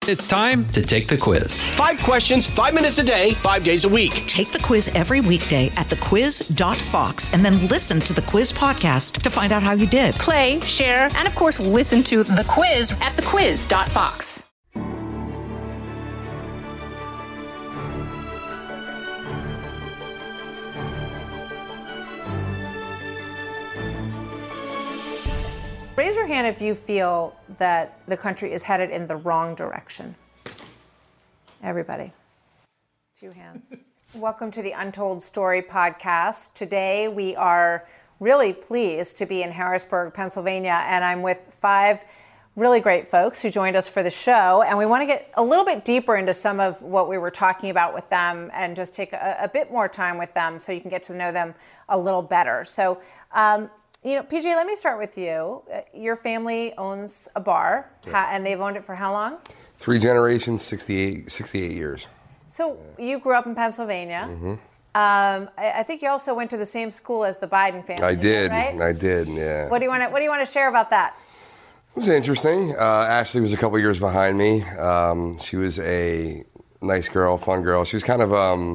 It's time to take the quiz. 5 questions, 5 minutes a day, 5 days a week. Take the quiz every weekday at thequiz.fox and then listen to the quiz podcast to find out how you did. Play, share, and of course, listen to The Quiz at thequiz.fox. Raise your hand if you feel that the country is headed in the wrong direction. Everybody. 2 hands. Welcome to the Untold Story podcast. Today we are really pleased to be in Harrisburg, Pennsylvania, and I'm with 5 really great folks who joined us for the show, and we want to get a little bit deeper into some of what we were talking about with them and just take a bit more time with them so you can get to know them a little better. So, PJ, let me start with you. Your family owns a bar, and they've owned it for how long? 3 generations, 68 years. So you grew up in Pennsylvania. Mm-hmm. I think you also went to the same school as the Biden family. I did, right? I did, yeah. What do you want to share about that? It was interesting. Ashley was a couple years behind me. She was a nice girl, fun girl. She was kind of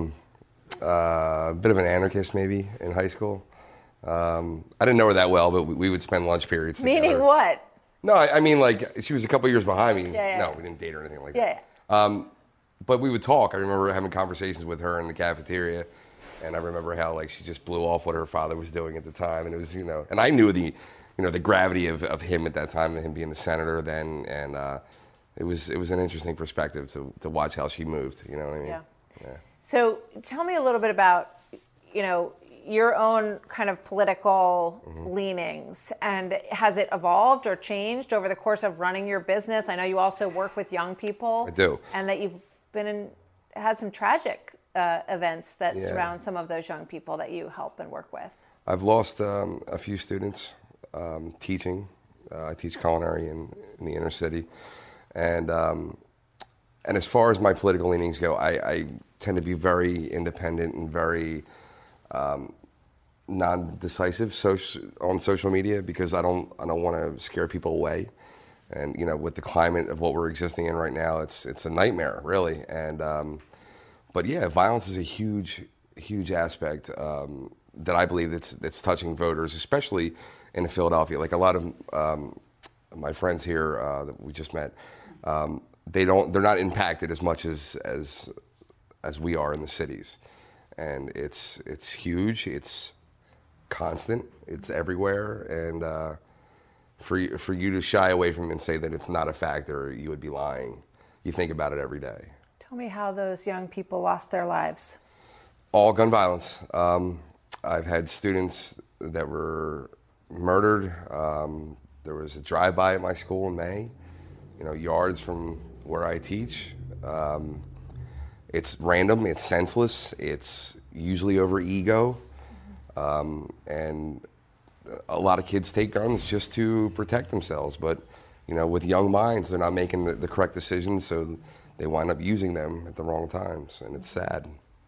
a bit of an anarchist maybe in high school. I didn't know her that well, but we would spend lunch periods together. Meaning what? No, I mean, like, she was a couple years behind me. Yeah. No, we didn't date or anything like Yeah. that. But we would talk. I remember having conversations with her in the cafeteria, and I remember how, like, she just blew off what her father was doing at the time, and it was, and I knew the gravity of him at that time, him being the senator then, and it was an interesting perspective to watch how she moved. You know what I mean? Yeah. So tell me a little bit about, your own kind of political leanings, and has it evolved or changed over the course of running your business? I know you also work with young people. I do. And that you've had some tragic events that surround some of those young people that you help and work with. I've lost a few students teaching. I teach culinary in the inner city, and as far as my political leanings go, I tend to be very independent and very non-decisive on social media because I don't want to scare people away. And with the climate of what we're existing in right now, it's a nightmare, really. And but yeah, violence is a huge aspect that I believe that's touching voters, especially in Philadelphia. Like a lot of my friends here that we just met, they're not impacted as much as we are in the cities, and it's huge. It's constant. It's everywhere, and for you to shy away from it and say that it's not a factor, you would be lying. You think about it every day. Tell me how those young people lost their lives. All gun violence. I've had students that were murdered. There was a drive-by at my school in May, yards from where I teach. It's random, it's senseless, it's usually over ego. And a lot of kids take guns just to protect themselves, but with young minds, they're not making the correct decisions, so they wind up using them at the wrong times, and it's sad.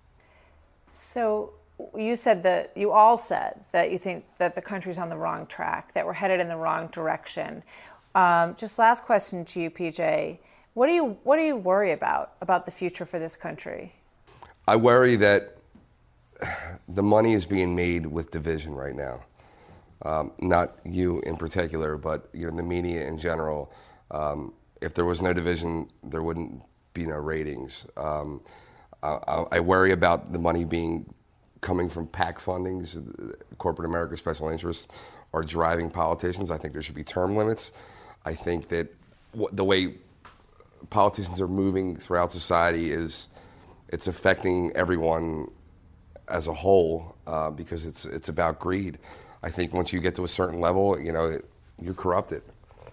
So you all said that you think that the country's on the wrong track, that we're headed in the wrong direction. Just last question to you, PJ. What do you worry about the future for this country? I worry that the money is being made with division right now. Not you in particular, but the media in general. If there was no division, there wouldn't be no ratings. I worry about the money coming from PAC fundings. Corporate America special interests are driving politicians. I think there should be term limits. I think that the way politicians are moving throughout society it's affecting everyone as a whole because it's about greed. I think once you get to a certain level, you're corrupted.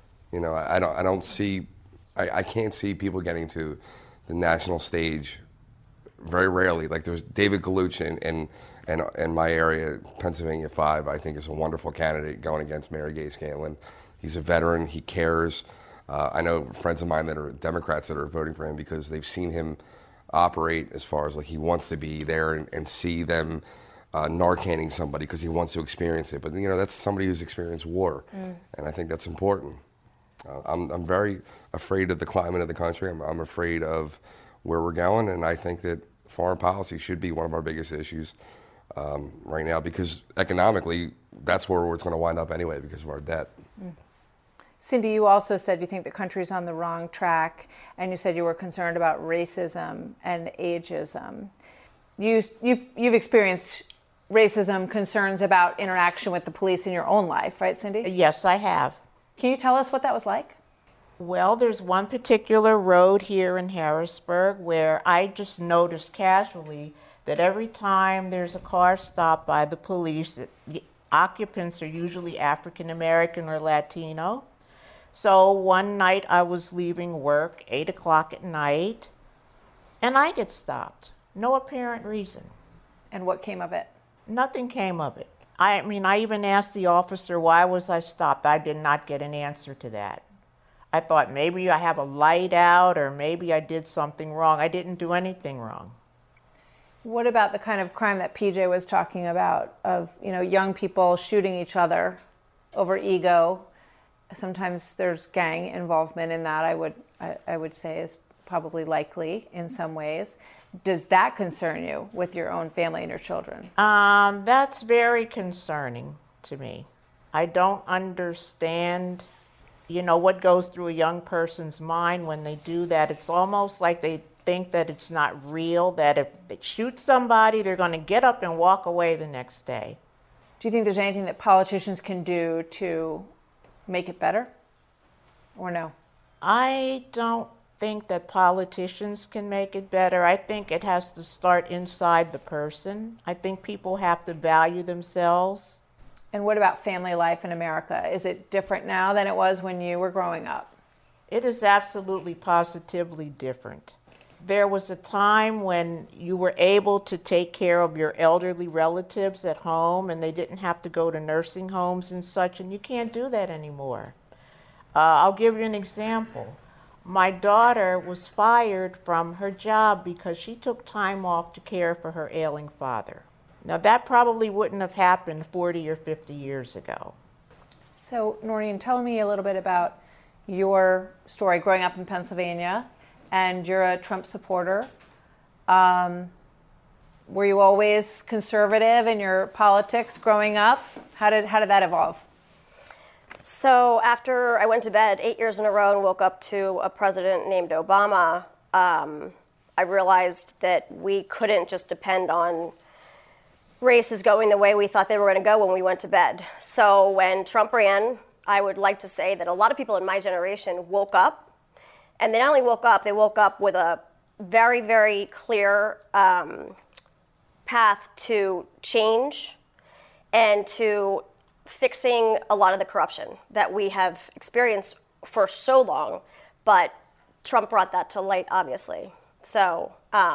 I can't see people getting to the national stage very rarely. Like there's David Galuch in my area, Pennsylvania 5, I think is a wonderful candidate going against Mayor Gay-Scanlon. He's a veteran, he cares. I know friends of mine that are Democrats that are voting for him because they've seen him operate as far as like he wants to be there and see them Narcaning somebody because he wants to experience it. But that's somebody who's experienced war, and I think that's important. I'm very afraid of the climate of the country. I'm afraid of where we're going, and I think that foreign policy should be one of our biggest issues right now, because economically, that's where it's going to wind up anyway because of our debt. Cindy, you also said you think the country's on the wrong track, and you said you were concerned about racism and ageism. You've experienced racism, concerns about interaction with the police in your own life, right, Cindy? Yes, I have. Can you tell us what that was like? Well, there's one particular road here in Harrisburg where I just noticed casually that every time there's a car stopped by the police, the occupants are usually African American or Latino. So one night I was leaving work, 8 o'clock at night, and I get stopped. No apparent reason. And what came of it? Nothing came of it. I mean, I even asked the officer, why was I stopped? I did not get an answer to that. I thought maybe I have a light out or maybe I did something wrong. I didn't do anything wrong. What about the kind of crime that PJ was talking about of, young people shooting each other over ego? Sometimes there's gang involvement in that, I would say is probably likely in some ways. Does that concern you with your own family and your children? That's very concerning to me. I don't understand, what goes through a young person's mind when they do that. It's almost like they think that it's not real, that if they shoot somebody, they're going to get up and walk away the next day. Do you think there's anything that politicians can do to make it better, or no? I don't think that politicians can make it better. I think it has to start inside the person. I think people have to value themselves. And what about family life in America? Is it different now than it was when you were growing up? It is absolutely positively different. There was a time when you were able to take care of your elderly relatives at home and they didn't have to go to nursing homes and such, and you can't do that anymore. I'll give you an example. My daughter was fired from her job because she took time off to care for her ailing father. Now, that probably wouldn't have happened 40 or 50 years ago. So, Noreen, tell me a little bit about your story growing up in Pennsylvania, and you're a Trump supporter. Were you always conservative in your politics growing up? How did that evolve? So after I went to bed 8 years in a row and woke up to a president named Obama, I realized that we couldn't just depend on races going the way we thought they were going to go when we went to bed. So when Trump ran, I would like to say that a lot of people in my generation woke up. And they not only woke up, they woke up with a very, very clear path to change and to fixing a lot of the corruption that we have experienced for so long. But Trump brought that to light, obviously. So,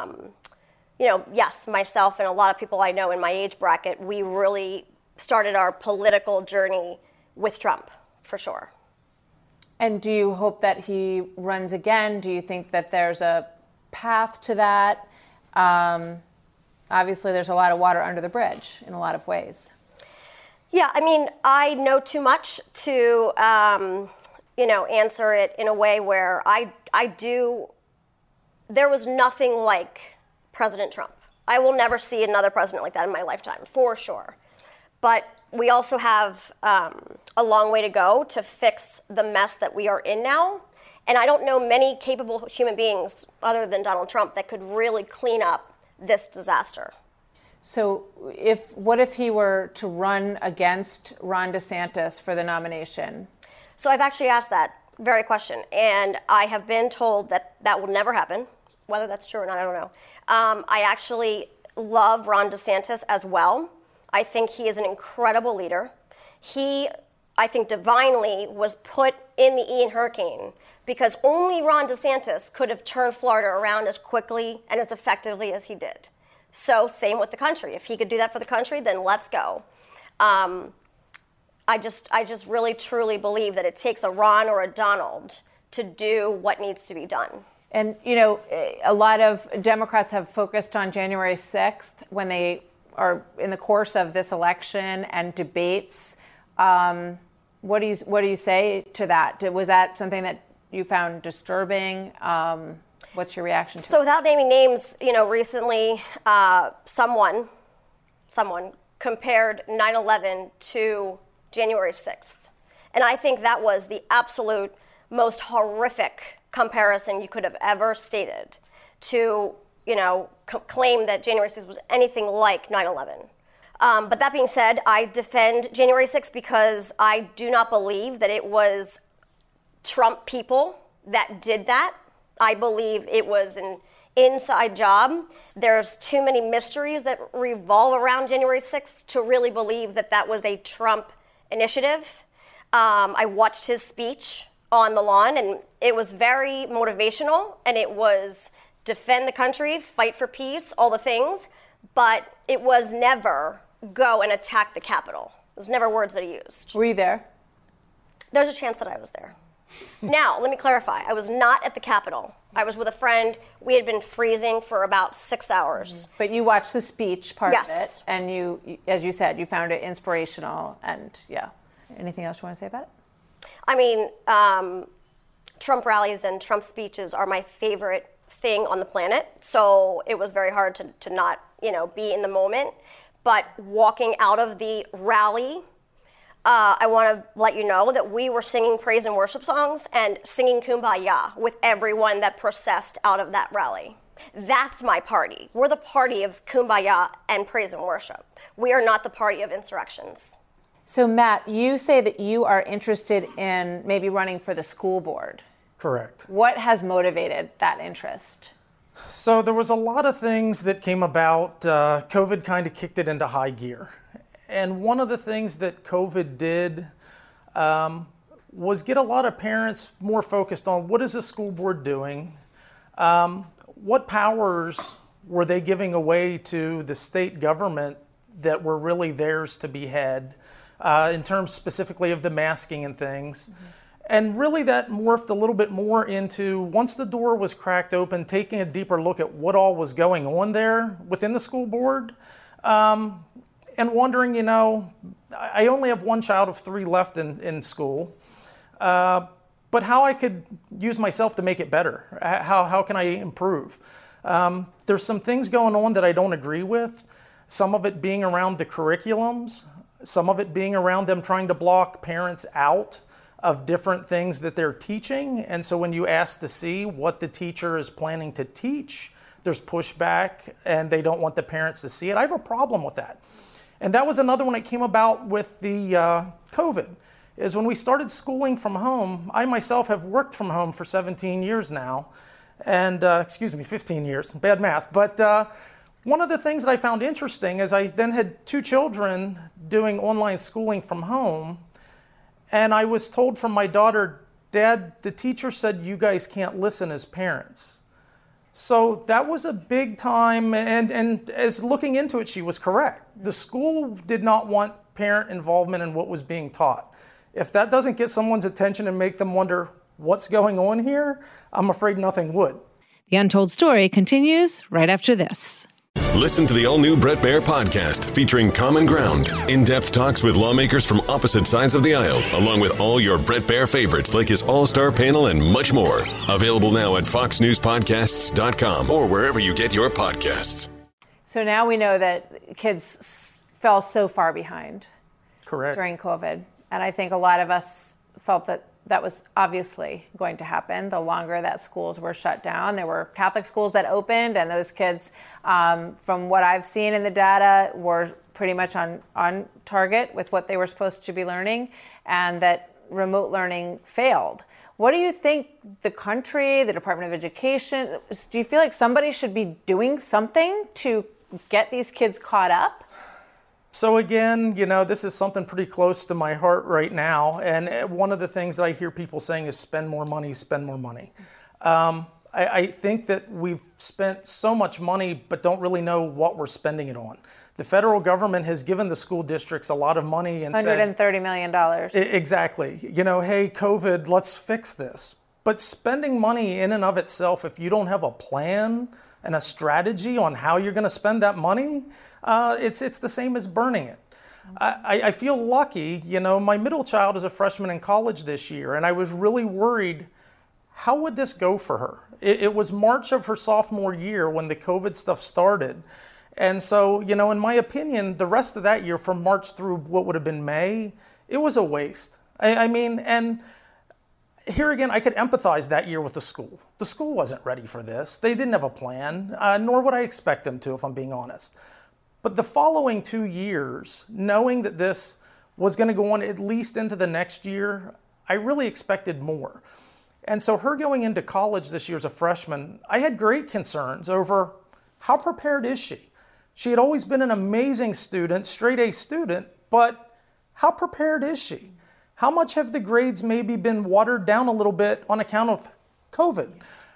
yes, myself and a lot of people I know in my age bracket, we really started our political journey with Trump, for sure. And do you hope that he runs again? Do you think that there's a path to that? Obviously, there's a lot of water under the bridge in a lot of ways. Yeah, I mean, I know too much to, answer it in a way where I do. There was nothing like President Trump. I will never see another president like that in my lifetime, for sure. But we also have a long way to go to fix the mess that we are in now. And I don't know many capable human beings other than Donald Trump that could really clean up this disaster. So what if he were to run against Ron DeSantis for the nomination? So I've actually asked that very question, and I have been told that that will never happen. Whether that's true or not, I don't know. I actually love Ron DeSantis as well. I think he is an incredible leader. He, I think, divinely was put in the Ian hurricane because only Ron DeSantis could have turned Florida around as quickly and as effectively as he did. So same with the country. If he could do that for the country, then let's go. I just really, truly believe that it takes a Ron or a Donald to do what needs to be done. And, a lot of Democrats have focused on January 6th when they are in the course of this election and debates. What do you say to that? Was that something that you found disturbing? What's your reaction to it? So without naming names, recently someone compared 9/11 to January 6th. And I think that was the absolute most horrific comparison you could have ever stated to, claim that January 6th was anything like 9/11. But that being said, I defend January 6th because I do not believe that it was Trump people that did that. I believe it was an inside job. There's too many mysteries that revolve around January 6th to really believe that that was a Trump initiative. I watched his speech on the lawn, and it was very motivational, and it was defend the country, fight for peace, all the things, but it was never go and attack the Capitol. It was never words that he used. Were you there? There's a chance that I was there. Now, let me clarify. I was not at the Capitol. I was with a friend. We had been freezing for about 6 hours. But you watched the speech part Yes. of it, and you, as you said, you found it inspirational, and yeah. Anything else you want to say about it? I mean, Trump rallies and Trump speeches are my favorite thing on the planet, so it was very hard to not, be in the moment. But walking out of the rally, I want to let you know that we were singing praise and worship songs and singing Kumbaya with everyone that processed out of that rally. That's my party. We're the party of Kumbaya and praise and worship. We are not the party of insurrections. So, Matt, you say that you are interested in maybe running for the school board. Correct. What has motivated that interest? So there was a lot of things that came about. COVID kind of kicked it into high gear. And one of the things that COVID did was get a lot of parents more focused on what is the school board doing? What powers were they giving away to the state government that were really theirs to be had in terms specifically of the masking and things? Mm-hmm. And really that morphed a little bit more into, once the door was cracked open, taking a deeper look at what all was going on there within the school board. And wondering, I only have one child of 3 left in school, but how I could use myself to make it better. How can I improve? There's some things going on that I don't agree with, some of it being around the curriculums, some of it being around them trying to block parents out of different things that they're teaching. And so when you ask to see what the teacher is planning to teach, there's pushback and they don't want the parents to see it. I have a problem with that. And that was another one that came about with the COVID, is when we started schooling from home. I myself have worked from home for 17 years now, and 15 years, bad math. But one of the things that I found interesting is I then had 2 children doing online schooling from home, and I was told from my daughter, "Dad, the teacher said you guys can't listen as parents." So that was a big time, and as looking into it, she was correct. The school did not want parent involvement in what was being taught. If that doesn't get someone's attention and make them wonder what's going on here, I'm afraid nothing would. The Untold Story continues right after this. Listen to the all-new Bret Baier podcast featuring Common Ground, in-depth talks with lawmakers from opposite sides of the aisle, along with all your Bret Baier favorites like his all-star panel and much more. Available now at foxnewspodcasts.com or wherever you get your podcasts. So now we know that kids fell so far behind. Correct. During COVID. And I think a lot of us felt that that was obviously going to happen the longer that schools were shut down. There were Catholic schools that opened, and those kids, from what I've seen in the data, were pretty much on target with what they were supposed to be learning, and that remote learning failed. What do you think the country, the Department of Education, do you feel like somebody should be doing something to get these kids caught up? So again, this is something pretty close to my heart right now. And one of the things that I hear people saying is spend more money, spend more money. I think that we've spent so much money, but don't really know what we're spending it on. The federal government has given the school districts a lot of money and $130 million. Exactly. Hey, COVID, let's fix this. But spending money in and of itself, if you don't have a plan and a strategy on how you're going to spend that money, it's the same as burning it. I feel lucky. You know, my middle child is a freshman in college this year, and I was really worried, how would this go for her? It was March of her sophomore year when the COVID stuff started. And so, you know, in my opinion, the rest of that year from March through what would have been May, it was a waste. I mean, and here again, I could empathize that year with the school. The school wasn't ready for this. They didn't have a plan, nor would I expect them to, if I'm being honest. But the following 2 years, knowing that this was going to go on at least into the next year, I really expected more. And so her going into college this year as a freshman, I had great concerns over how prepared is she? She had always been an amazing student, straight A student, but how prepared is she? How much have the grades maybe been watered down a little bit on account of COVID?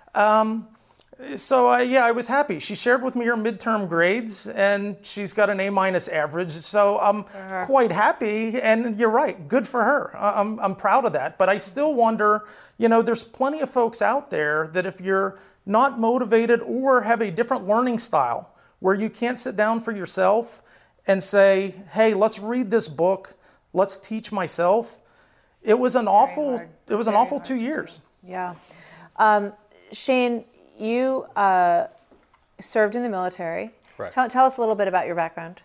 I was happy. She shared with me her midterm grades, and she's got an A- average. So I'm quite happy, and you're right, good for her. I'm proud of that. But I still wonder, you know, there's plenty of folks out there that if you're not motivated or have a different learning style where you can't sit down for yourself and say, hey, let's read this book, let's teach myself. It was an awful 2 years. Yeah. Shane, you served in the military. Right. Tell us a little bit about your background.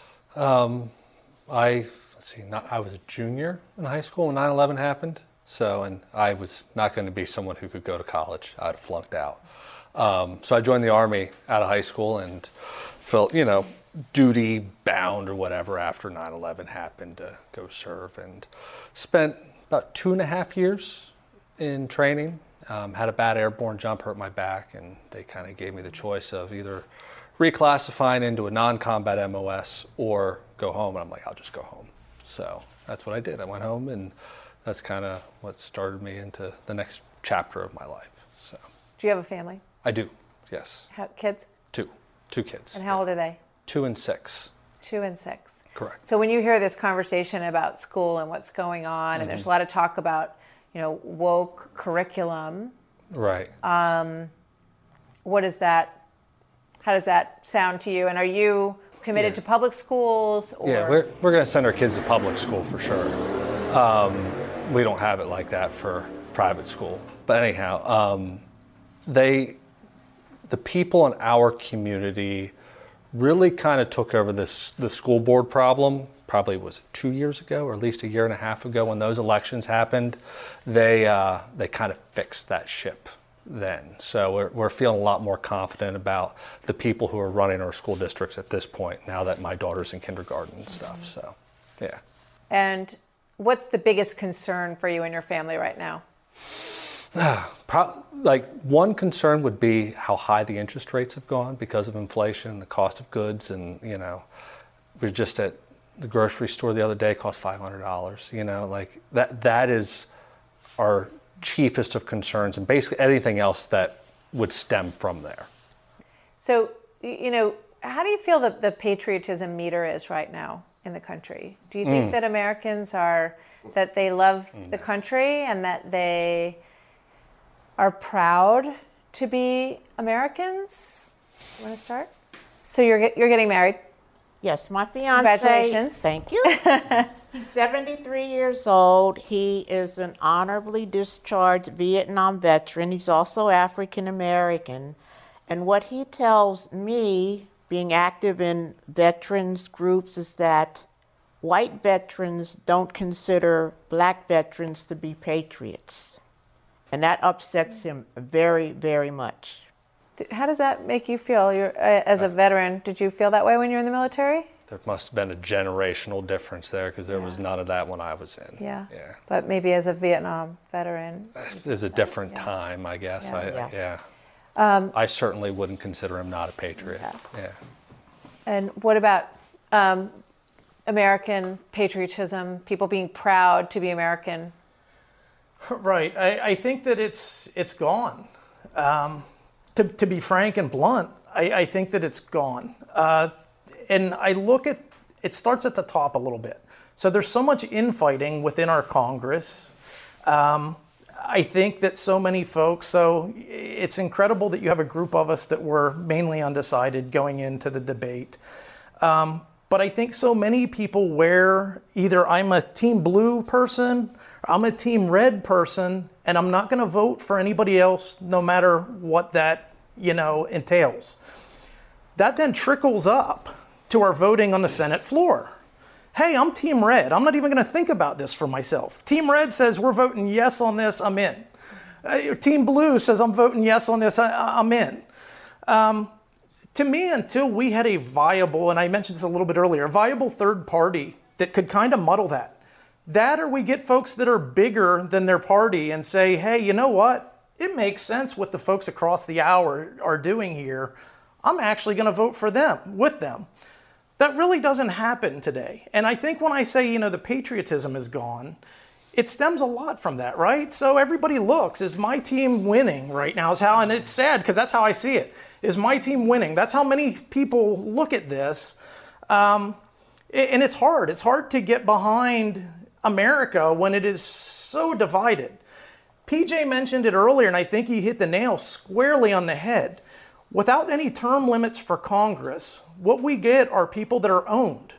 I was a junior in high school when 9/11 happened. And I was not going to be someone who could go to college. I'd have flunked out. So I joined the Army out of high school and felt, you know, duty bound or whatever after 9/11 happened to go serve, and spent about 2.5 years in training. Had a bad airborne jump, hurt my back, and they kind of gave me the choice of either reclassifying into a non-combat MOS or go home. And I'm like, I'll just go home. So that's what I did. I went home, and that's kind of what started me into the next chapter of my life. So. Do you have a family? I do, yes. Kids? Two kids. And how old are they? 2 and 6. 2 and 6. Correct. So when you hear this conversation about school and what's going on, and there's a lot of talk about, you know, woke curriculum. Right. What is that? How does that sound to you? And are you committed to public schools? Or? Yeah, we're going to send our kids to public school for sure. We don't have it like that for private school. But anyhow, the people in our community really kind of took over the school board problem. Probably was 2 years ago, or at least 1.5 years ago, when those elections happened. They kind of fixed that ship then. So we're feeling a lot more confident about the people who are running our school districts at this point, now that my daughter's in kindergarten and stuff. So, yeah. And what's the biggest concern for you and your family right now? One concern would be how high the interest rates have gone because of inflation, the cost of goods, and, you know, we're just at the grocery store the other day, cost $500. You know, like that is our chiefest of concerns, and basically anything else that would stem from there. So, you know, how do you feel that the patriotism meter is right now in the country? Do you think that Americans that they love the country and that they are proud to be Americans? You want to start? So you're getting married? Yes, my fiance. Congratulations. Thank you. He's 73 years old. He is an honorably discharged Vietnam veteran. He's also African American. And what he tells me, being active in veterans groups, is that white veterans don't consider black veterans to be patriots. And that upsets him very, very much. How does that make you feel? As a veteran, did you feel that way when you were in the military? There must have been a generational difference there, because there was none of that when I was in. Yeah. But maybe as a Vietnam veteran. It was a different time, I guess. Yeah. I certainly wouldn't consider him not a patriot. Yeah. And what about American patriotism, people being proud to be American? Right. I think that it's gone. To be frank and blunt, I think that it's gone. And I look at, it starts at the top a little bit. So there's so much infighting within our Congress. I think that so many folks, so it's incredible that you have a group of us that were mainly undecided going into the debate. But I think so many people where either I'm a team blue person, I'm a team red person, and I'm not going to vote for anybody else no matter what that, entails. That then trickles up to our voting on the Senate floor. Hey, I'm team red. I'm not even going to think about this for myself. Team red says we're voting yes on this, I'm in. Team blue says I'm voting yes on this, I'm in. To me, until we had a viable, and I mentioned this a little bit earlier, a viable third party that could kind of muddle that or we get folks that are bigger than their party and say, hey, you know what? It makes sense what the folks across the aisle are doing here. I'm actually going to vote for them, with them. That really doesn't happen today. And I think when I say, the patriotism is gone, it stems a lot from that, right? So everybody looks, is my team winning right now? And it's sad because that's how I see it. Is my team winning? That's how many people look at this. And it's hard. It's hard to get behind America when it is so divided. PJ mentioned it earlier, and I think he hit the nail squarely on the head. Without any term limits for Congress, what we get are people that are owned.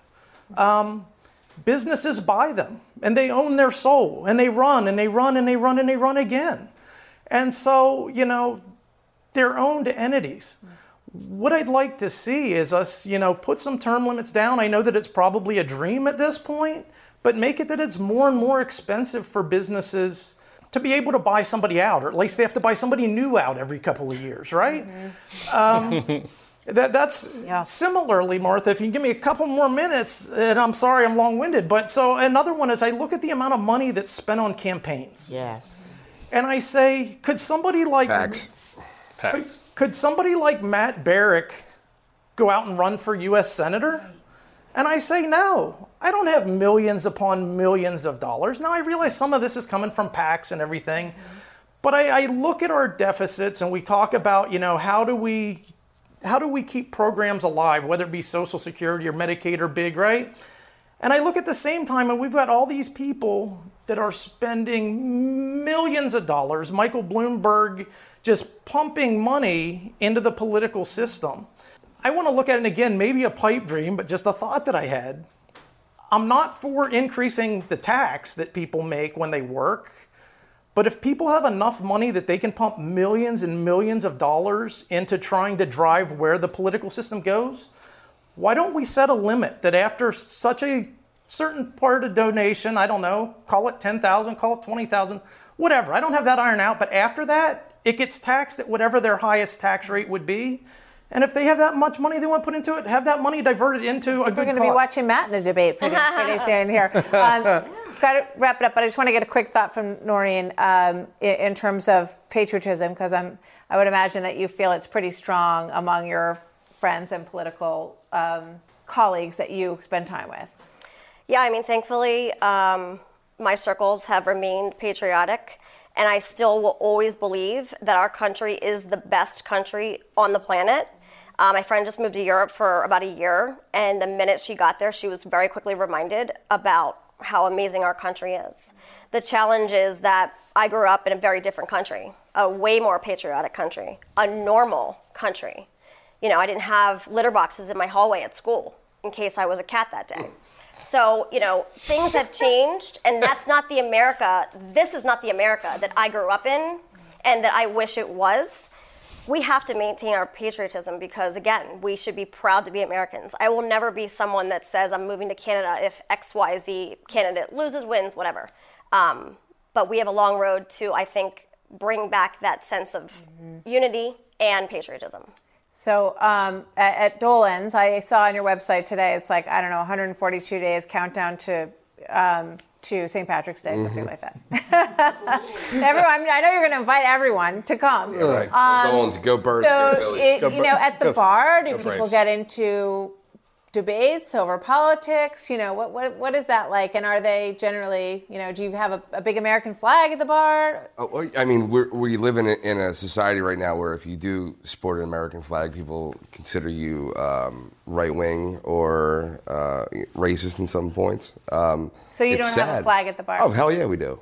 Businesses buy them, and they own their soul, and they run, and they run, and they run, and they run again. And so, they're owned entities. What I'd like to see is us, put some term limits down. I know that it's probably a dream at this point, but make it that it's more and more expensive for businesses to be able to buy somebody out, or at least they have to buy somebody new out every couple of years, right? Mm-hmm. That's similarly, Martha, if you give me a couple more minutes, and I'm sorry I'm long-winded, but so another one is I look at the amount of money that's spent on campaigns. Yes. And I say, could somebody like Could somebody like Matt Barrick go out and run for U.S. Senator? And I say, no, I don't have millions upon millions of dollars. Now, I realize some of this is coming from PACs and everything, but I look at our deficits and we talk about, how do we keep programs alive, whether it be Social Security or Medicaid or big, right? And I look at the same time and we've got all these people that are spending millions of dollars, Michael Bloomberg just pumping money into the political system. I want to look at it again, maybe a pipe dream, but just a thought that I had. I'm not for increasing the tax that people make when they work, but if people have enough money that they can pump millions and millions of dollars into trying to drive where the political system goes, why don't we set a limit that after such a certain part of donation, I don't know, call it 10,000, call it 20,000, whatever. I don't have that iron out, but after that, it gets taxed at whatever their highest tax rate would be. And if they have that much money they want to put into it, have that money diverted into a good cause. We're going to be watching Matt in the debate pretty soon here. Got to wrap it up, but I just want to get a quick thought from Noreen in terms of patriotism, because I would imagine that you feel it's pretty strong among your friends and political colleagues that you spend time with. Yeah, thankfully, my circles have remained patriotic. And I still will always believe that our country is the best country on the planet. My friend just moved to Europe for about a year, and the minute she got there, she was very quickly reminded about how amazing our country is. The challenge is that I grew up in a very different country, a way more patriotic country, a normal country. I didn't have litter boxes in my hallway at school in case I was a cat that day. So, things have changed, and that's not the America, this is not the America that I grew up in and that I wish it was. We have to maintain our patriotism because, again, we should be proud to be Americans. I will never be someone that says I'm moving to Canada if XYZ candidate loses, wins, whatever. But we have a long road to, I think, bring back that sense of unity and patriotism. So at Dolan's, I saw on your website today, it's 142 days countdown to St. Patrick's Day, something like that. Everyone, I know you're going to invite everyone to come. Yeah, right. Dolan's, go Birds, so go Phillies. At the bar, do people get into debates over politics? What is that like? And are they generally, do you have a big American flag at the bar? We live in a society right now where if you do sport an American flag, people consider you right-wing or racist in some points. So you don't have a flag at the bar? Oh, hell yeah, we do.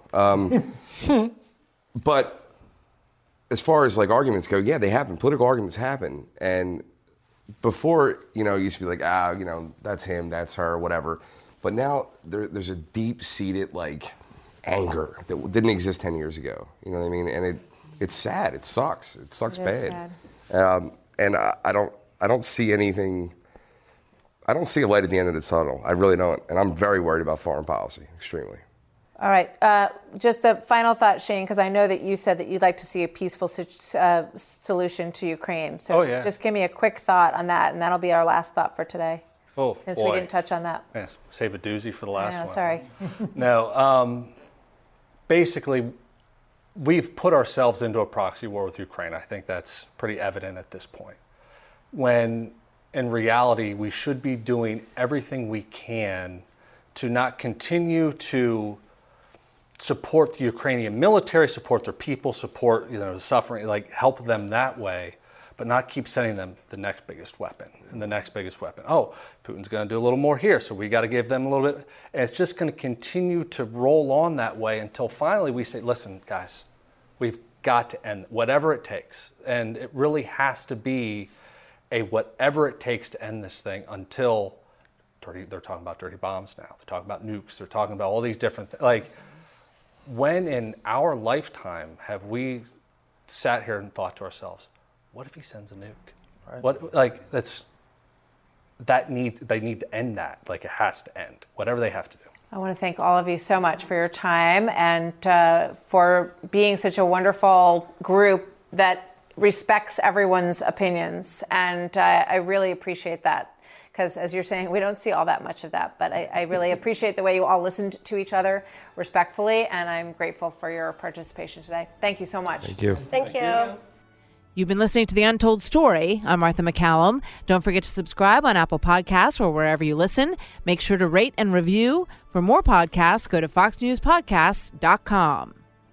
But as far as arguments go, yeah, they happen. Political arguments happen. And before, you know, it used to be like, you know, that's him, that's her, whatever. But now there's a deep-seated, like, anger that didn't exist 10 years ago. You know what I mean? And it's sad. It sucks. It sucks bad. And I don't see anything. I don't see a light at the end of the tunnel. I really don't. And I'm very worried about foreign policy, extremely. All right. Just a final thought, Shane, because I know that you said that you'd like to see a peaceful solution to Ukraine. So just give me a quick thought on that, and that'll be our last thought for today. Oh, since we didn't touch on that. Yes, save a doozy for the last one. Sorry. No, basically, we've put ourselves into a proxy war with Ukraine. I think that's pretty evident at this point. When in reality, we should be doing everything we can to not continue to support the Ukrainian military, support their people, support, you know, the suffering, like help them that way, but not keep sending them the next biggest weapon and the next biggest weapon. Oh, Putin's going to do a little more here, so we got to give them a little bit. And it's just going to continue to roll on that way until finally we say, listen, guys, we've got to end whatever it takes. And it really has to be a whatever it takes to end this thing until they're talking about dirty bombs now. They're talking about nukes. They're talking about all these different things. Like, when in our lifetime have we sat here and thought to ourselves, what if he sends a nuke? Right. What, like, they need to end that. Like, it has to end, whatever they have to do. I want to thank all of you so much for your time and for being such a wonderful group that respects everyone's opinions. And I really appreciate that. Because as you're saying, we don't see all that much of that. But I really appreciate the way you all listened to each other respectfully. And I'm grateful for your participation today. Thank you so much. Thank you. Thank you. You've been listening to The Untold Story. I'm Martha McCallum. Don't forget to subscribe on Apple Podcasts or wherever you listen. Make sure to rate and review. For more podcasts, go to foxnewspodcasts.com.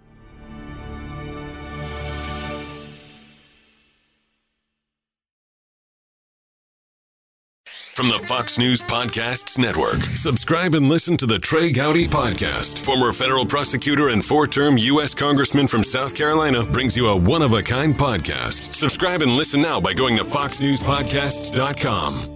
From the Fox News Podcasts Network. Subscribe and listen to the Trey Gowdy Podcast. Former federal prosecutor and 4-term U.S. Congressman from South Carolina brings you a one-of-a-kind podcast. Subscribe and listen now by going to foxnewspodcasts.com.